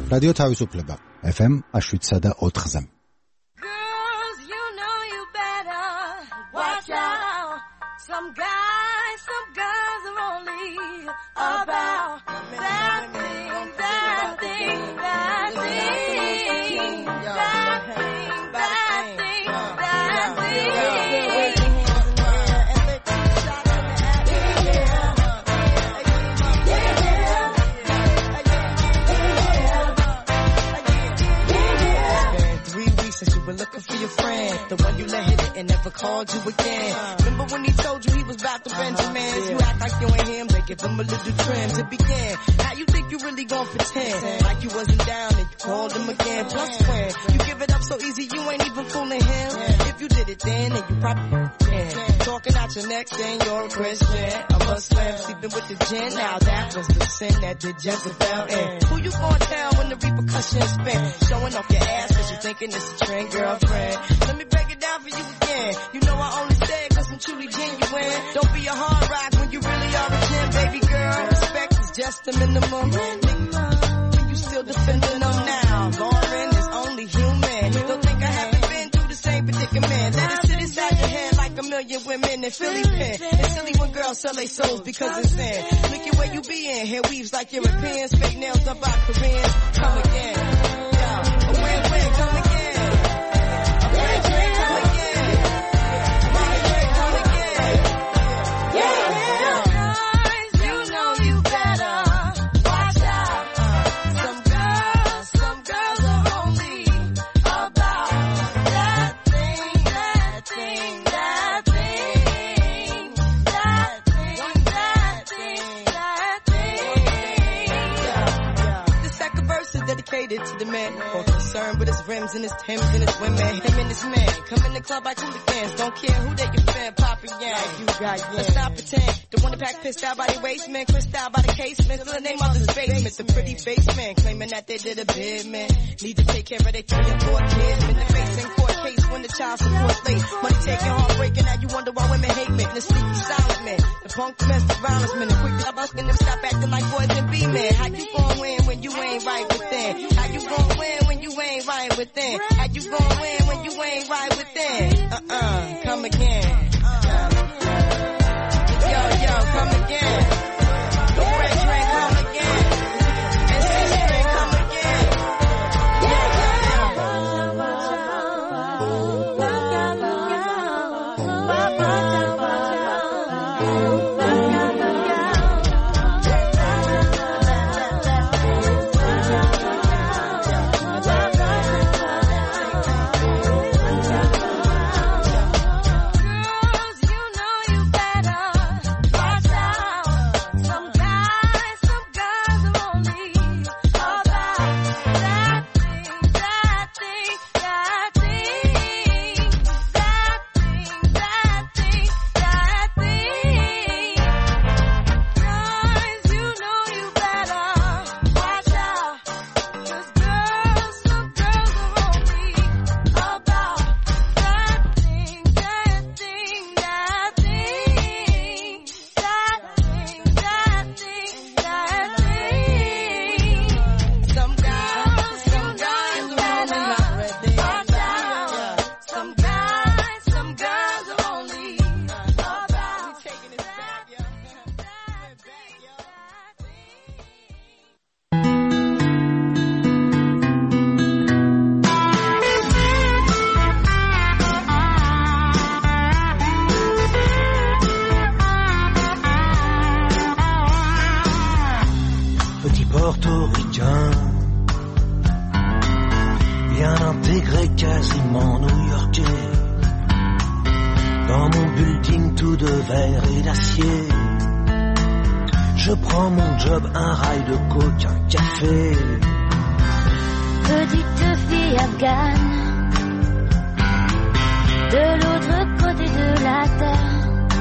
რადიო თავისუფლება FM 107.4-ზე. Girls, you know you better watch out. Some guys, some girls are only about that thing, that thing, that thing, that thing, that thing, that thing. Looking for your friend, the one you let hit it and never called you again. Remember when he told you he was about to Benjamins? You act like you ain't him, they give him a little trim to begin. Now you think you really gon' pretend like you wasn't down and you called him again. Plus when you give it up so easy, you ain't even fooling him. If you did it then you probably can. Talking out your neck saying you're a Christian, a Muslim, sleeping with the gin. Now that was the sin that did Jezebel in. Who you gonna tell when the repercussions spin? Showing off your ass cause you thinking it's a trend, girlfriend. Let me break it down for you again. You know I only say it cause I'm truly genuine. Don't be a hard rock when you really are a gem, baby girl. Respect is just the minimum. You still defending them now. Lauren is only human. Don't think I haven't been through the same predicament. Let it sit inside your head like a million women in Philly pen. It's silly when girls sell their souls because it's sin. Look at where you be in. Hair weaves like Europeans. Fake nails done by Koreans. Come again. Yeah. A win-win. Come again. To the man, more concerned with his rims and his Timbs and his women. Him and his man, come in the club like hooligans. Don't care who they defend, poppin' yang. Like you got yang. Let's not pretend. The one that pack pissed out by the waistman, crissed out by the casement. Still the name of his basement, the pretty basement. Claiming that they did a bid, man. Need to take care of their 3 and 4 kids. In the face in court case when the child support late. Money taking, heartbreaking, now you wonder why women hate men. The sneaky silent man, the punk domestic violence man. The quick to busting them, stop acting like boys and be men. How you gon' win when you ain't right within? How you gon' win when you ain't right within? How you gon' win when you ain't right within? Come again. Yo, come again. The red train, come again. And this train, come again. portoricain, bien intégré, quasiment new-yorkais. Dans mon building tout de verre et d'acier, je prends mon job, un rail de coke, un café. Petite fille afghane, de l'autre côté de la terre,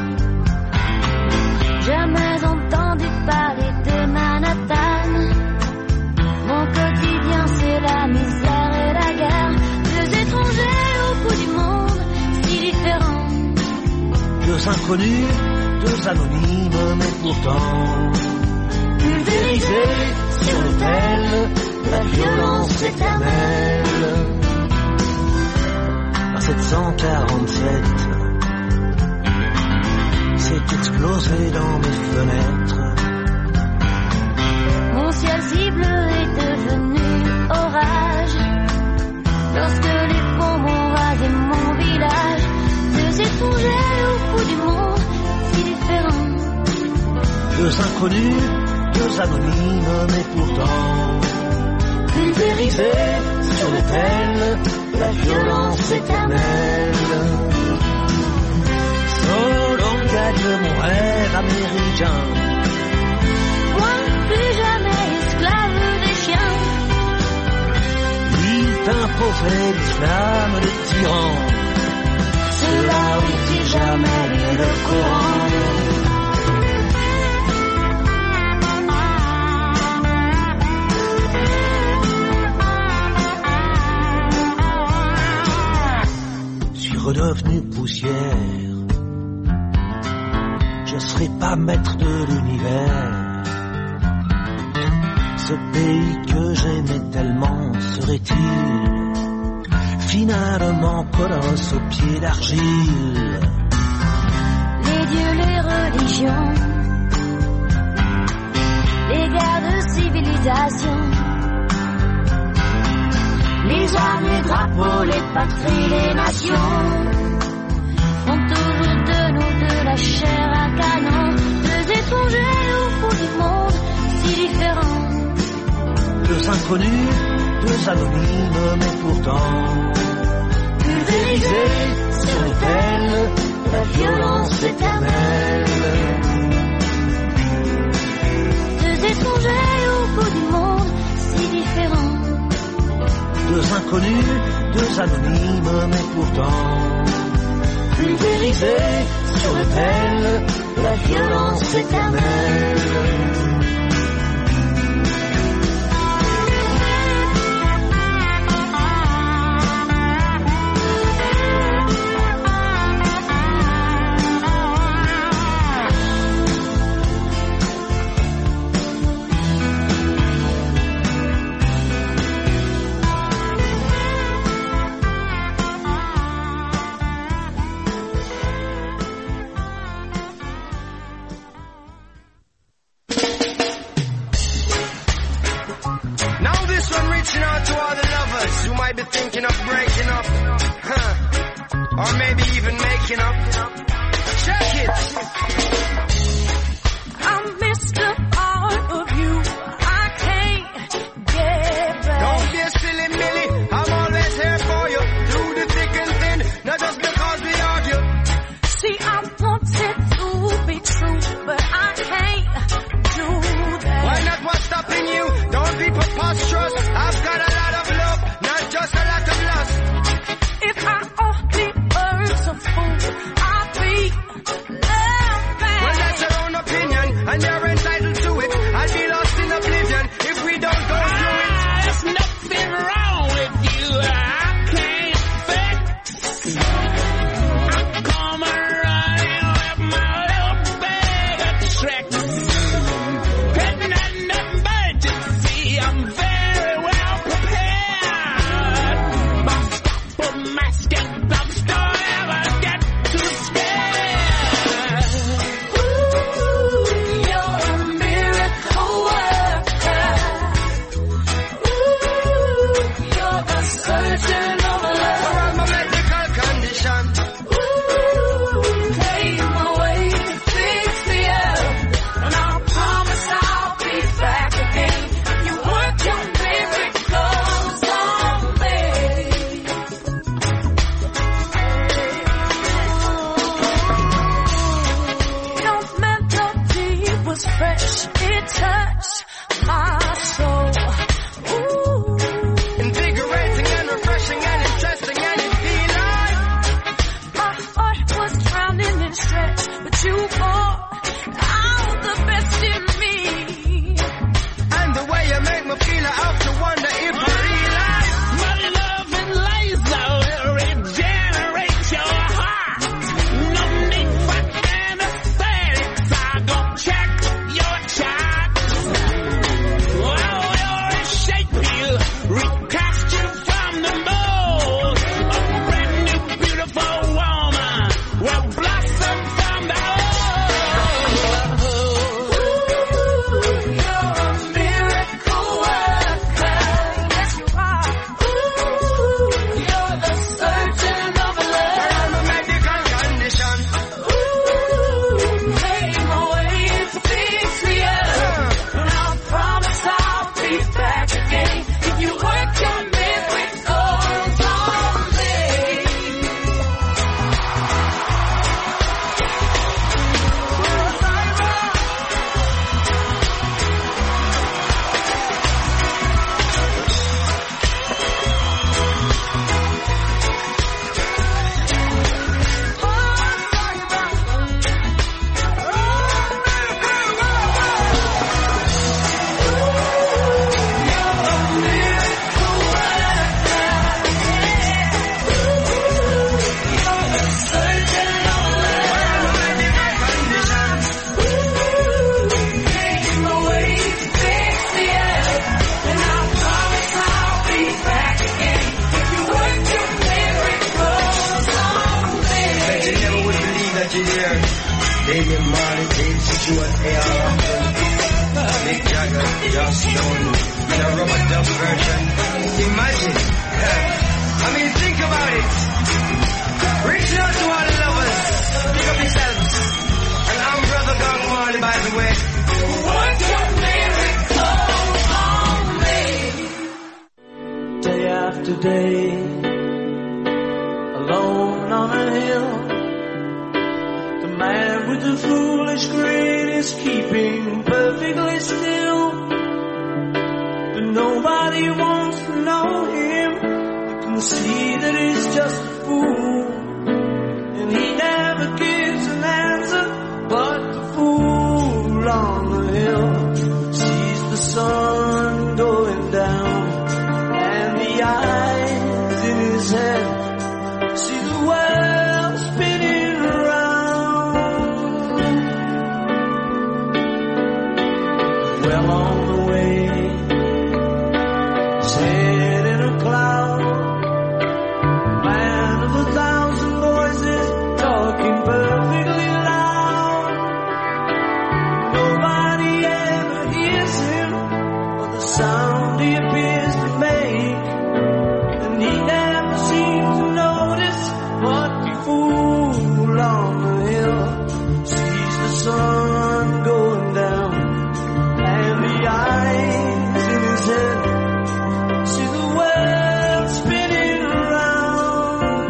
jamais entendu parler de Manhattan. Mon quotidien c'est la misère et la guerre, deux étrangers au bout du monde, si différents. Deux inconnus, deux anonymes, mais pourtant pulvérisés sur l'autel la violence éternelle. À 747, c'est explosé dans mes fenêtres. Mon ciel si bleu est devenu orage. Lorsque les bombes ont rasé mon village, deux étrangers au bout du monde, si différents. Deux inconnus, deux anonymes, mais pourtant pulvérisés sur l'autel de la violence éternelle. Solon gagne mon rêve américain. Moi, plus jamais esclave des chiens. Lui t'imposait l'islam de tyran. Cela oui, si jamais lu le Coran. Redevenu poussière, je serai pas maître de l'univers. Ce pays que j'aimais tellement serait-il finalement colosse aux pieds d'argile? Les dieux, les religions, les guerres de civilisation, les armes, les drapeaux, les patries, les nations font toujours de nous de la chair à canon. Deux étrangers au bout du monde, si différents. Deux inconnus, deux anonymes, mais pourtant pulvérisés sur l'autel de la violence éternelle. Deux étrangers au bout du monde, si différents. Deux inconnus, deux anonymes, mais pourtant pulvérisés sur l'autel de la violence éternelle. Damian Marley, Dave Stewart, A.R. Rahman, Mick Jagger, Joss Stone, and a rubber dub version. Imagine. I mean, think about it. Reaching out to all the lovers. Pick up yourselves. And I'm Brother Gang Marley, by the way. What's your miracle on me? Day after day, alone on a hill, the man with the foolish grin is keeping perfectly still. But nobody wants to know him. You can see that he's just a fool, and he never gives an answer. But the fool on the hill sees the sun going down, and the eyes in his head see the world spinning around. Well on the way, his head in a cloud, man of 1,000 voices talking perfectly loud. Nobody ever hears him or the sound he appears to make, and he never seems to notice what the fool on the hill sees the sun going down, and the eyes in his head see the world spinning around.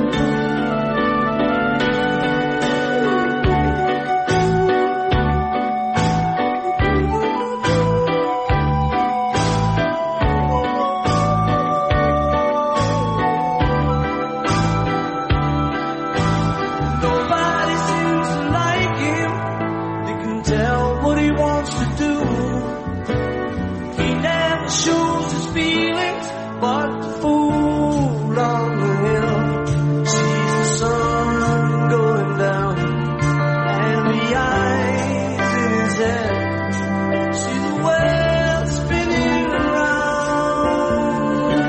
Nobody seems to like him. They can tell what he wants to do. He never shows his feelings, but the fool on the hill sees the sun going down, and the eyes in his head see the world spinning around.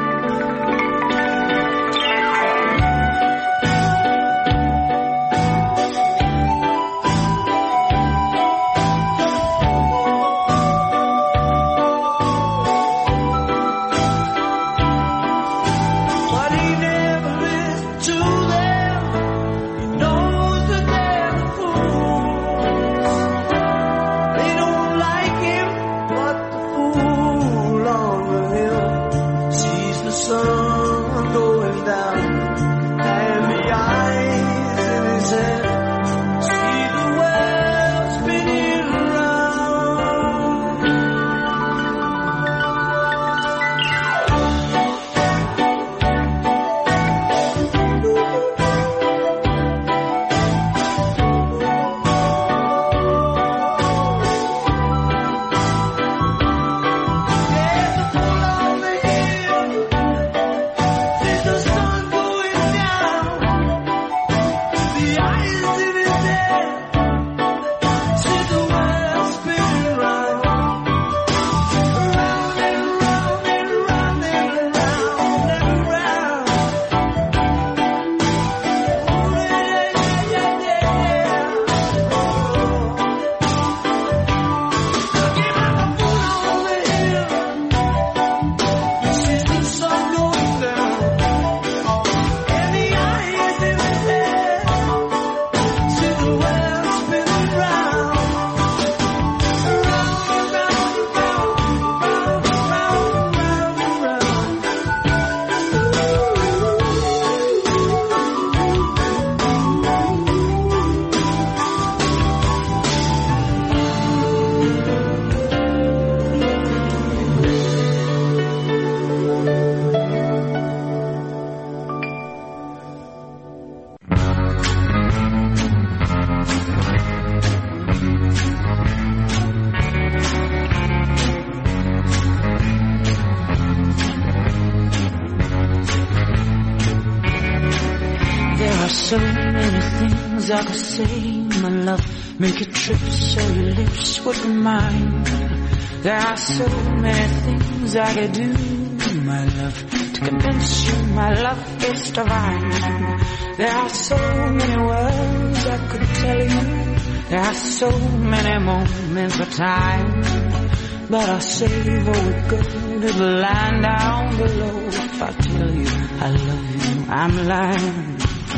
But he never listens to them. He knows that they're the fools. They don't like him, but the fool on the hill sees the sun going down, and the eyes in his head see the world spinning around. Yeah, the fool on the hill sees the sun going down, the eyes in his head see the world spinning around, around and around and around and around and around. Oh yeah, yeah, yeah, yeah. Talking about the fool on the hill, he sees the sun going down, and the eyes in his head see the world spinning round, around and round and round, round and round and round and There are so many things I could say, my love. Make a trip so your lips would remind. There are so many things I could do, my love, to convince you my love is divine. There are so many words I could tell you, there are so many moments of time, but I'll save all we go to the land down below. If I tell you I love you, I'm lying.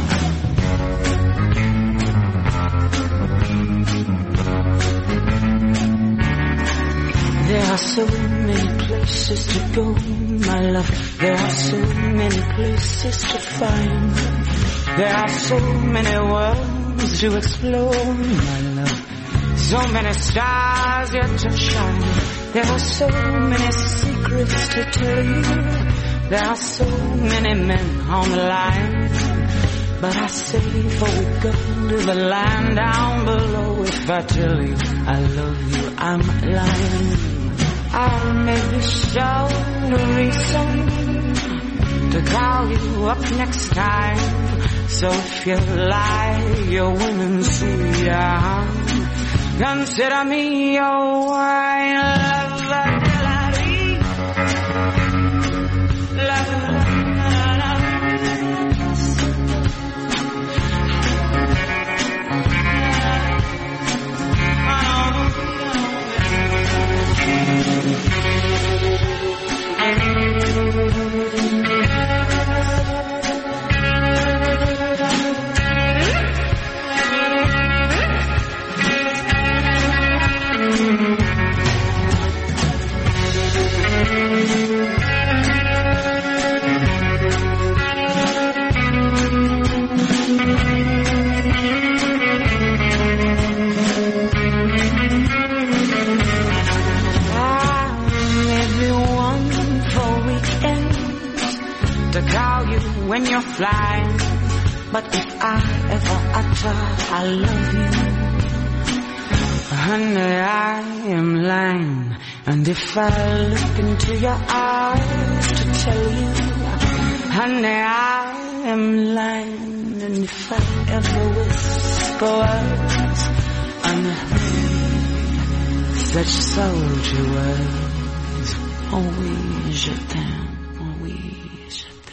There are so many places to go, my love. There are so many places to find. There are so many worlds to explore, my love. So many stars yet to shine. There are so many secrets to tell you. There are so many men on the line, but I say before we go to the land down below, if I tell you I love you, I'm lying. I'll maybe show a reason to call you up next time. So if you lie, you're winning, sweetheart. Consider me your wine lover. When you're flying, but if I ever utter I love you, honey, I am lying. And if I look into your eyes to tell you, honey, I am lying. And if I ever whisper words unheard, such sultry words, oh oui, je t'aime, oh oui, je t'aime.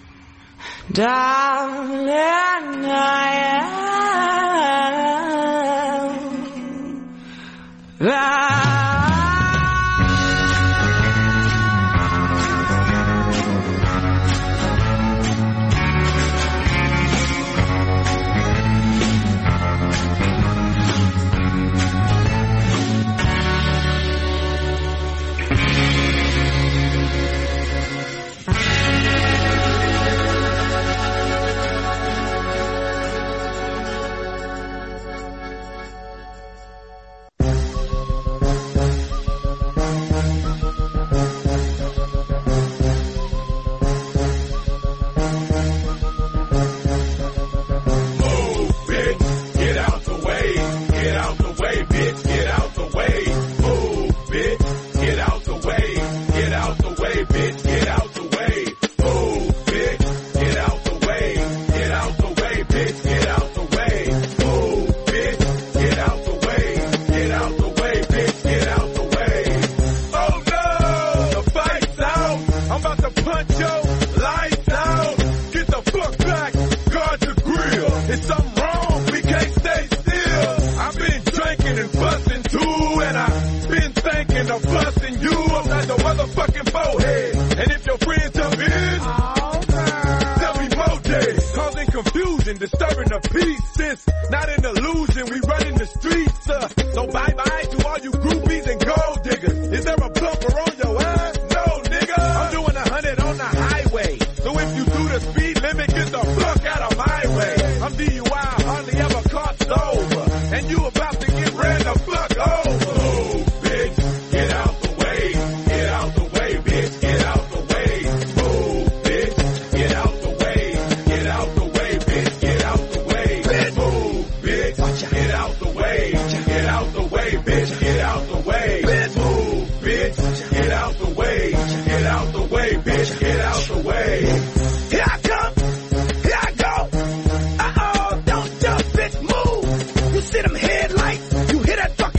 Darling, I am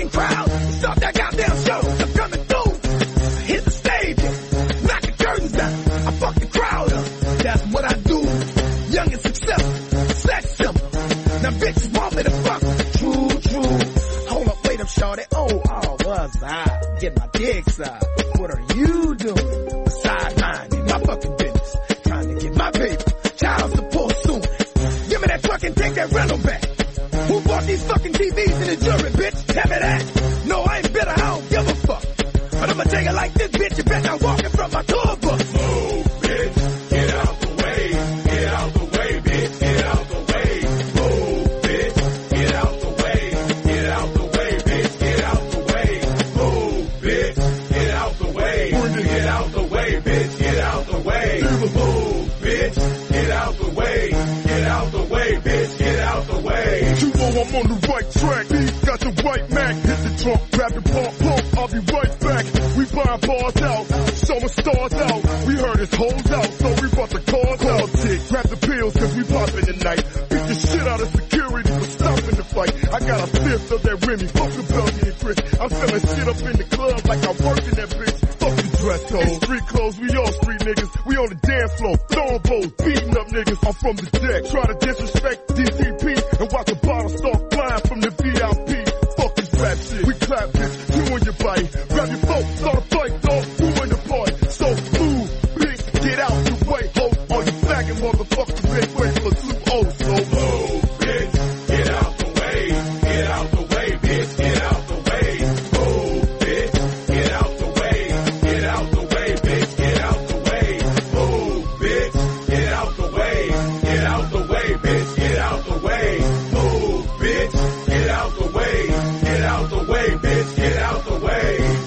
Knock the curtains down. get my dick sucked. What are you doing? Besides minding my fucking business. Trying to get my paper. Child support soon. Give me that truck and take that rental back. Who bought these fucking TVs in the jury, bitch? Tell me that. No, I ain't bitter, I don't give a fuck. But I'ma take it like this, bitch. You bet not walking from my tour bus. Move, bitch. Get out the way. Get out the way, bitch. Get out the way. Move, bitch. Get out the way. Get out the way, bitch. Get out the way. Move, bitch. Get out the way. Get out the way, bitch. Get out the way. Move, bitch. Get out the way. Get out the way, bitch. Get out the way. You know I'm on the right track. He's got the white Mac. Hit the trunk, grab the pump. I'll be right back. We buying bars out, showing stars out. We heard his hoes out, so we brought the cars out. Grab the pills, cause we poppin' tonight. Beat the shit out of security for stopping the fight. I got a fifth of that Remy, fuck the Belgian and Chris. I'm selling shit up in the club like I work in that bitch. Fuck the dress code. Street clothes, we all street niggas. We on the dance floor, throwing bows, beating up niggas. I'm from the deck, try to disrespect DCP and watch the bottle start flying from the VIP. Fuck this rap shit, we clap bitch, you on your body. Grab your folks, start a fight, dog, who in the party? So move, bitch, get out the way, ho. All you faggot motherfuckers, make way for 2-0, so move, bitch, get out the way. Get out the way, bitch, get out the way. Move, bitch, get out the way. Get out the way, bitch, get out the way. Move, bitch, get out the way. Get out the way, bitch, get out the way. Move, bitch, get out the way. Get out the way, bitch, get out the way.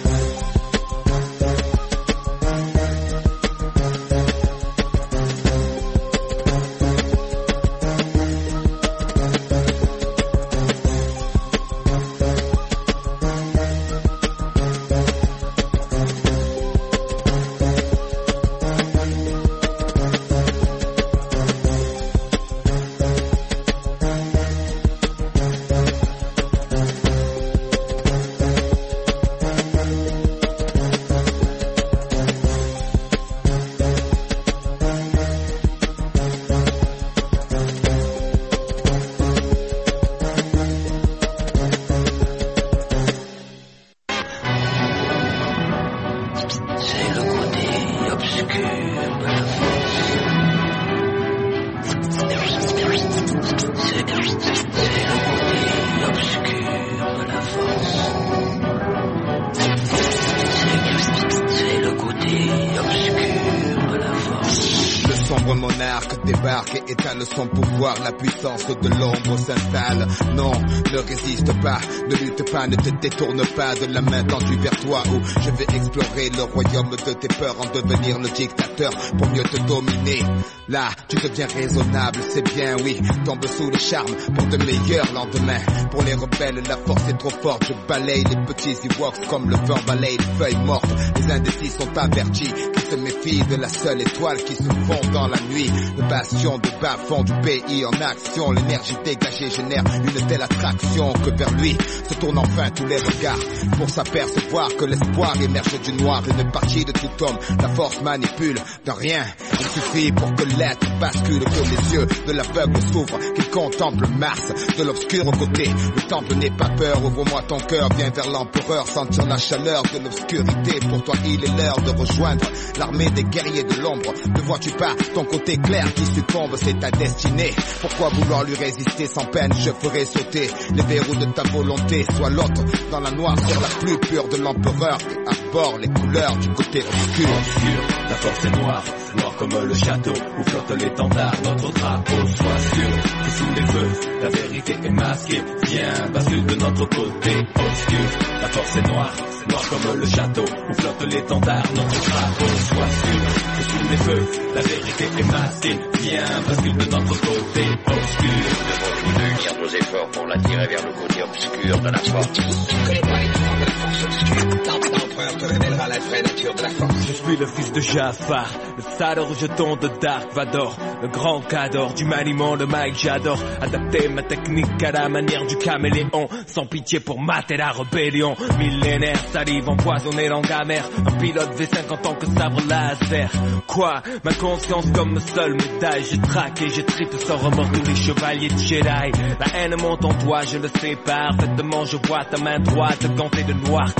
Son pouvoir, la puissance de l'ombre s'installe. Non, ne résiste pas, ne lutte pas, ne te détourne pas de la main tendue vers toi où je vais explorer le royaume de tes peurs, en devenir le dictateur pour mieux te dominer. Là, tu deviens raisonnable, c'est bien, oui, tombe sous le charme pour de meilleurs lendemains. Pour les rebelles, la force est trop forte, je balaye les petits Ewoks comme le vent balaye les feuilles mortes. Les indécis sont avertis, qui se méfient de la seule étoile qui se fond dans la nuit. Le bastion de bas-fond du pays en action, l'énergie dégagée génère une telle attraction que vers lui se tournent enfin tous les regards pour s'apercevoir que l'espoir émerge du noir. Une partie de tout homme, la force manipule de rien. Il suffit pour que l'être bascule, que les yeux de l'aveugle s'ouvrent, qu'il contemple Mars de l'obscur côté. Le temple n'est pas peur, ouvre-moi ton cœur, viens vers l'empereur, sentir la chaleur de l'obscurité. Pour toi il est l'heure de rejoindre l'armée des guerriers de l'ombre. Ne vois-tu pas ton côté clair qui succombe, c'est ta destinée. Pourquoi vouloir lui résister sans peine? Je ferai sauter les verrous de ta volonté. Sois l'autre dans la noirceur la plus pure de l'empereur et arbore les couleurs du côté obscur. La force est noire, noire comme le château où flotte l'étendard, notre drapeau. Sois sûr que sous les feux, la vérité est masquée. Viens, bascule de notre côté obscur. La force est noire, noire comme le château où flotte l'étendard, notre drapeau. Sois sûr que sous les feux, la vérité est masquée. Viens, bascule de notre côté obscur. Nous devons unir nos efforts pour l'attirer vers le côté obscur de la force. Tu connais pas les pouvoirs de la force obscure. L'empereur te révélera la vraie nature de la force. Je suis le fils de Jafar, le sale rejeton de Dark Vador, le grand cador du maniement de Mike. J'adore adapter ma technique à la manière du caméléon, sans pitié pour mater la rébellion. Millénaire, salive empoisonnée, langue amère, un pilote V5 en tant que sabre laser. Quoi? Ma conscience comme seule médaille, j'ai traqué, j'ai trippé sans remords tous les chevaliers de Jedi. La haine monte en toi, je le sais parfaitement, je vois ta main droite gantée de noir. C'est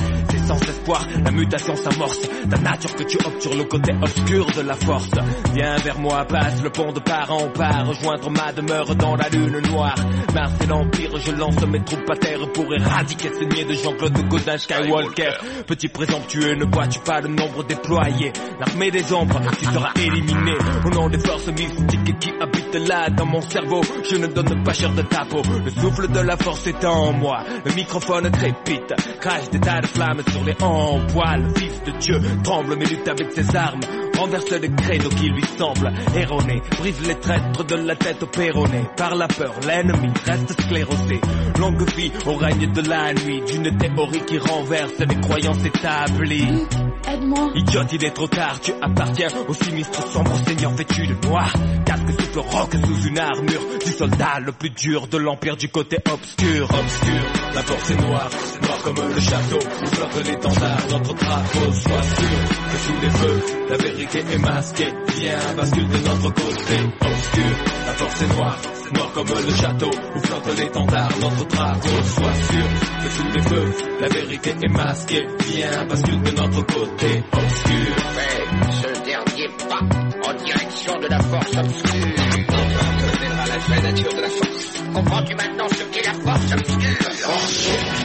sans espoir, la mutation s'amorce. Ta nature que tu optes sur le côté obscur de la force. Viens vers moi, passe le pont de part en part, rejoindre ma demeure dans la lune noire. Marcer l'empire, je lance mes troupes à terre pour éradiquer ces niais de Jean-Claude Godin Skywalker. Petit présomptueux, ne vois-tu pas le nombre déployé? L'armée des ombres, tu seras éliminé. Au nom des forces mystiques qui habitent là dans mon cerveau, je ne donne pas cher de ta peau. Le souffle de la force est en moi, le microphone crépite, crache des tas de flammes sur les bois. Le fils de Dieu tremble mais lutte avec ses armes, renverse les credos qui lui semblent erronés, brise les traîtres de la tête au péroné. Par la peur, l'ennemi reste sclérosé. Longue vie au règne de la nuit, d'une théorie qui renverse les croyances établies. Aide-moi. Idiote, il est trop tard, tu appartiens au sinistre sombre seigneur vêtu de noir. Casque souffle roc sous une armure du soldat le plus dur de l'empire du côté obscur. Obscur, la force est noire, noire comme le château où flotte l'étendard, notre drapeau. Sois sûr que sous les feux, la vérité est masquée. Viens, bascule de notre côté. Obscur, la force est noire, noire comme le château où flotte l'étendard, notre drapeau. Sois sûr que sous les feux, la vérité est masquée. Viens, bascule de notre côté obscur. Fais ce dernier pas en direction de la force obscure. Enfin, te révélera la vraie nature de la force. Comprends-tu maintenant ce qu'est la force obscure?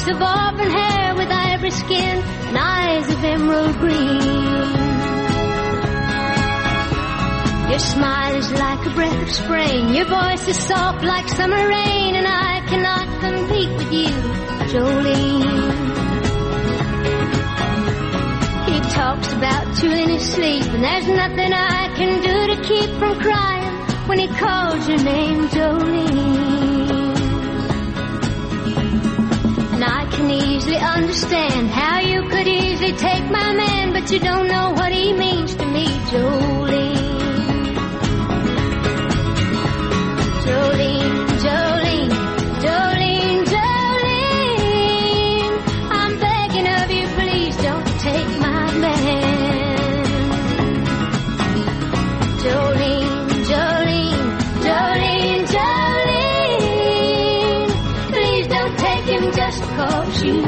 locks of auburn hair with ivory skin and eyes of emerald green. Your smile is like a breath of spring, your voice is soft like summer rain, and I cannot compete with you, Jolene. He talks about you in his sleep, and there's nothing I can do to keep from crying when he calls your name, Jolene. And I can easily understand how you could easily take my man, but you don't know what he means to me, Jolene. Jolene, Jolene, Jolene, Jolene, I'm begging of you, please don't take my man. Jolene, Jolene, Jolene, Jolene, please don't take him just 'cause you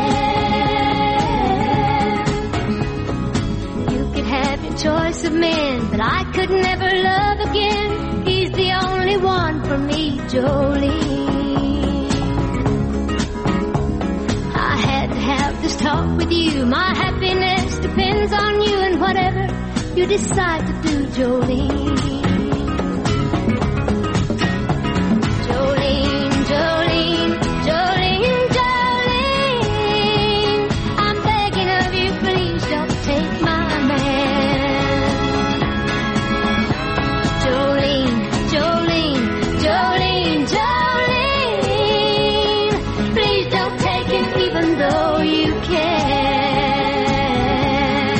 can. You could have your choice of men, but I could never love again. He's the only one for me, Jolene. I had to have this talk with you. My happiness depends on you and whatever you decide to do, Jolene. Jolene, Jolene, Jolene, Jolene, I'm begging of you, please don't take my man. Jolene, Jolene, Jolene, Jolene, please don't take him even though you can.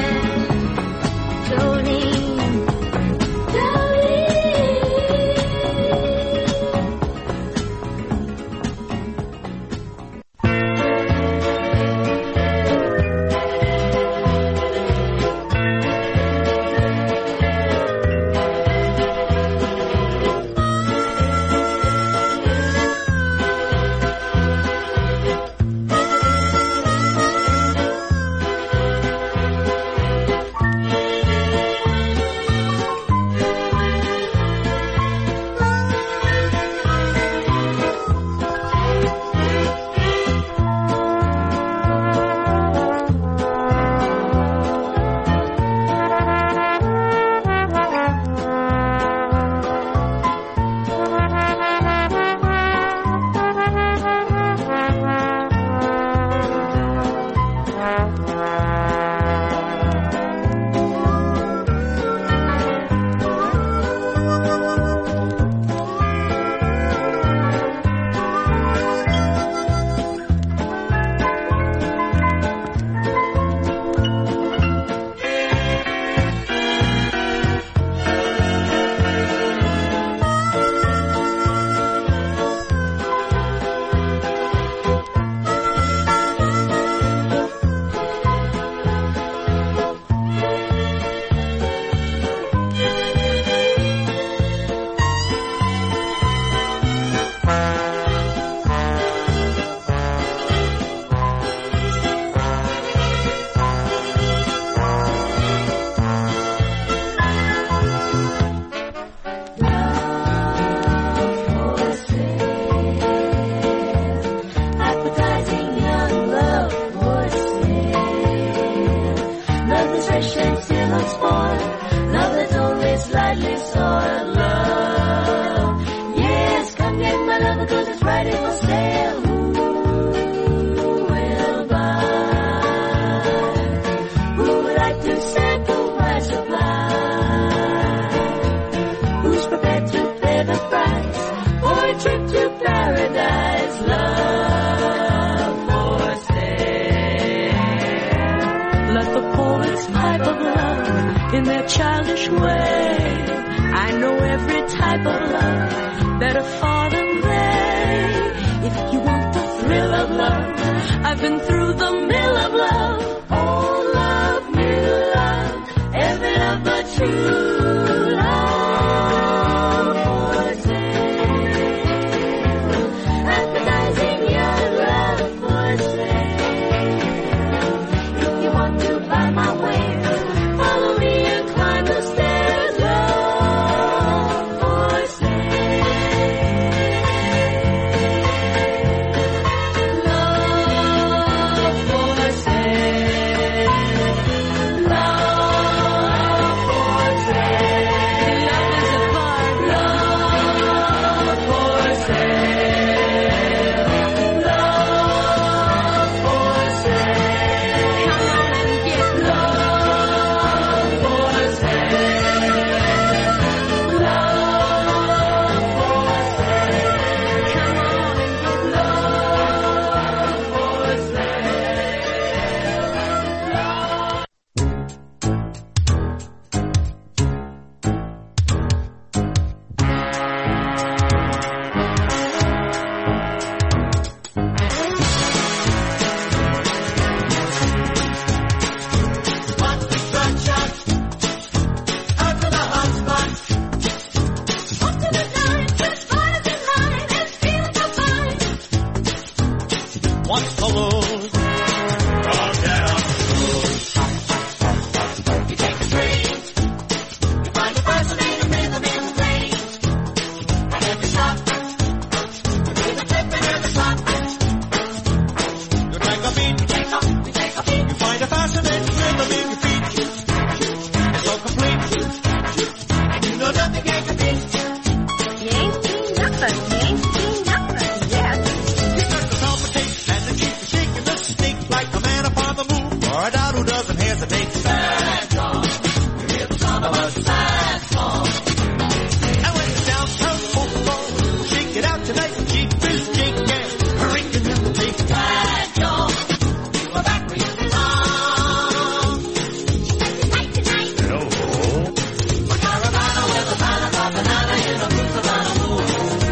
Jolene, Jolene. In their childish way, I know every type of love that a father may. If you want the thrill of love, I've been through the mill of love. Oh, love, new love, every love but true love for sale. Appetizing young love for sale. If you want to buy my wares, follow me and climb the stairs. Love for sale. Love nothing. He ain't seen nothing yet. He got the palpitate and the keep shaking the stick like a man upon the move or a dog who doesn't hesitate. Sad song. You hear the sound of a sad song. And when the downtown folk go, shake it out tonight. Keep this shaking, ringing in the tape. Sad song. We're back for you song. Tonight, tonight. Hello. A caravana with a banana, a banana in a blue Savannah moon.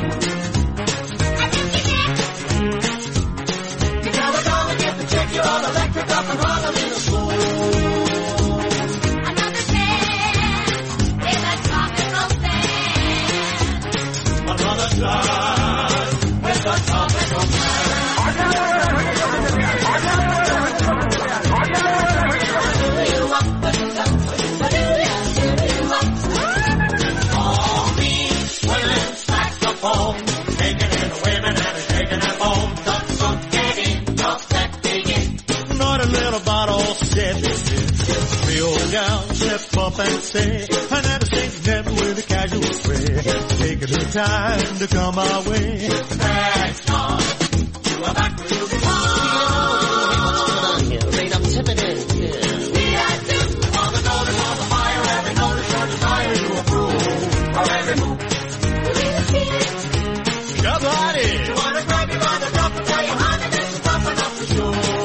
I think you did. You know we're gonna get the chick, you're all electric up and running in the school. Another dance, there's a tropical band. Another dance, with a tropical All me, swinging saxophone, taking in the women and shaking that bone. Not a little bottle said this is real down, step up and say, and then sing them with a casual way, taking the time to come our way. Next time, you are back where you belong. Right up tipping in. We had to, on the notice, on the fire, every notice your desire to approve, or every move. Your body, you wanna grab you by the cup and tell you honey, this is tough enough for sure.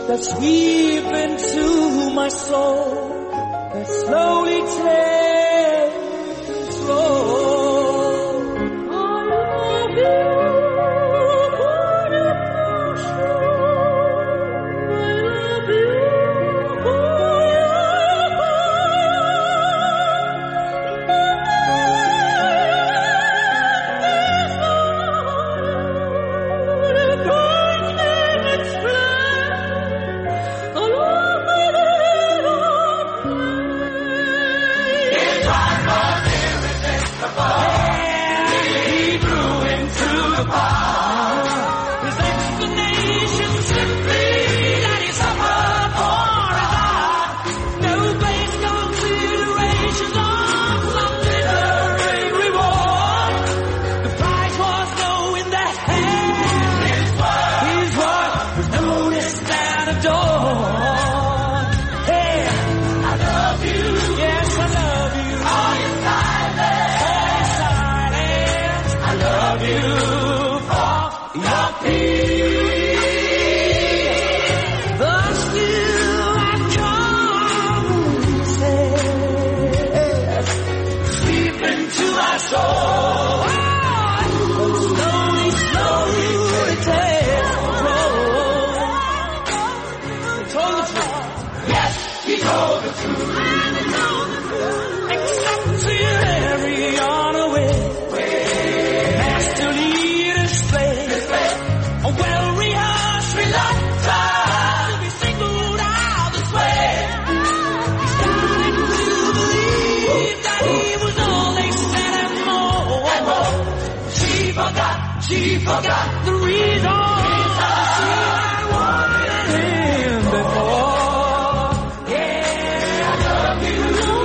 that sweep into my soul, that slowly take control. She forgot the reason I wanted him before. Yeah, I love you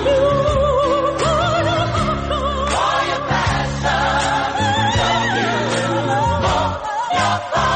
for your passion. Love you for your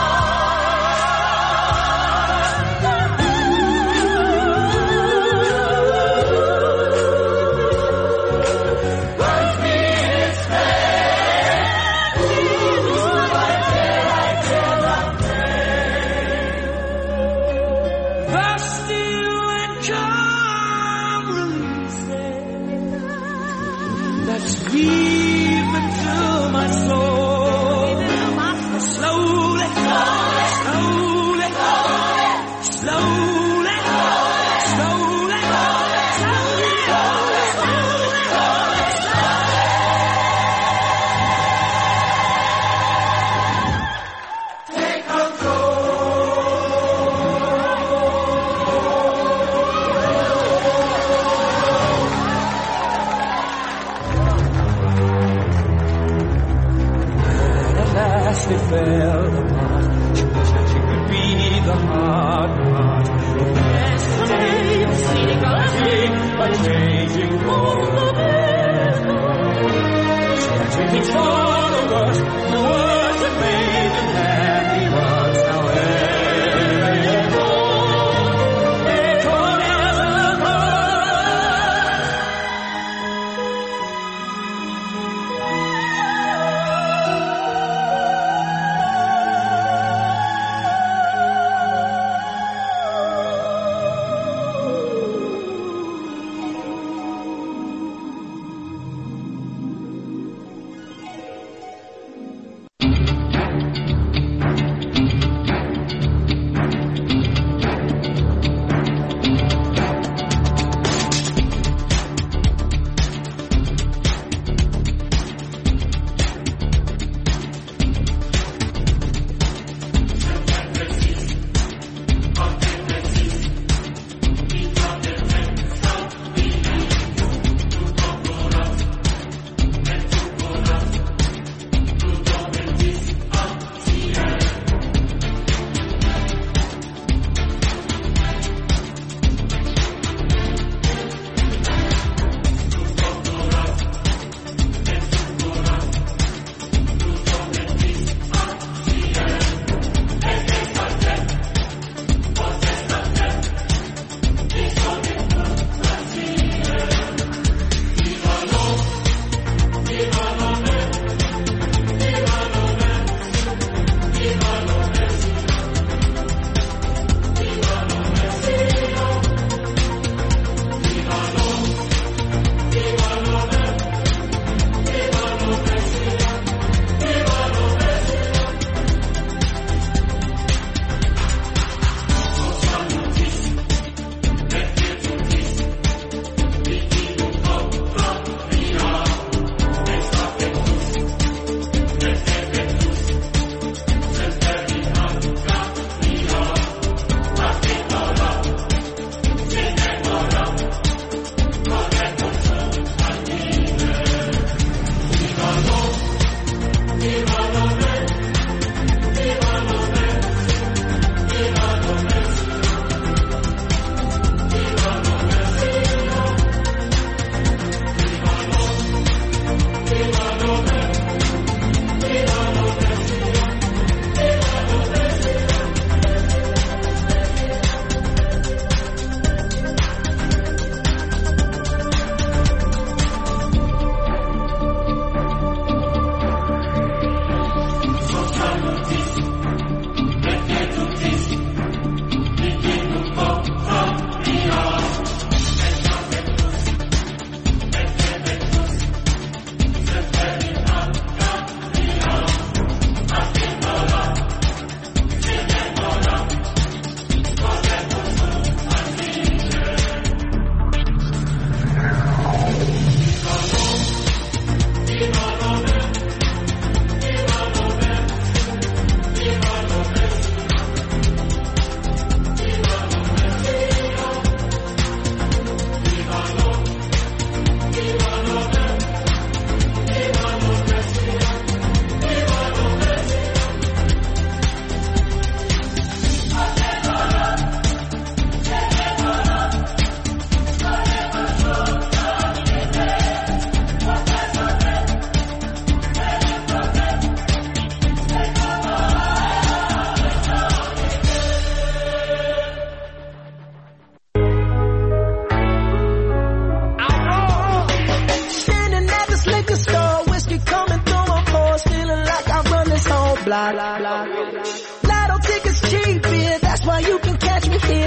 they fell apart. She wished that she could be the hard part. Yesterday, proceeding by changing all of it. She had to think for the worst that made them happy was however.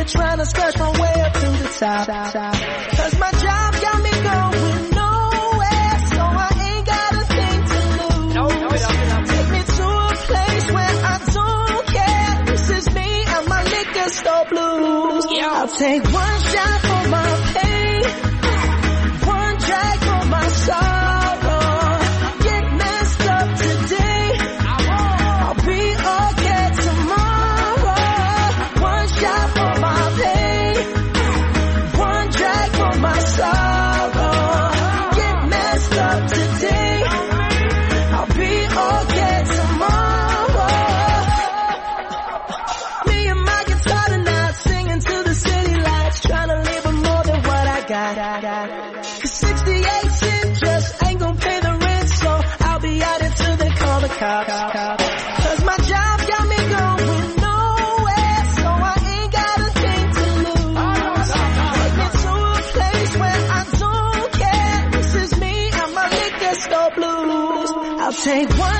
trying to scratch my way up to the top. Cause my job got me going nowhere, so I ain't got a thing to lose. Take me to a place where I don't care. This is me and my liquor store blues. I'll take one shot for my pain, one drag for my sorrow. Get messed up today, I'll be okay tomorrow. One shot for my pain, one drag for my sorrow. Get messed up today, I'll be okay tomorrow. Me and my guitar tonight, singing to the city lights, trying to live with more than what I got. Cause 68 cents just ain't gonna pay the rent, so I'll be out until they call the cops. Cause my job got me going nowhere, so I ain't got a thing to lose. Take me to a place where I don't care. This is me and my liquor store blues. I'll take one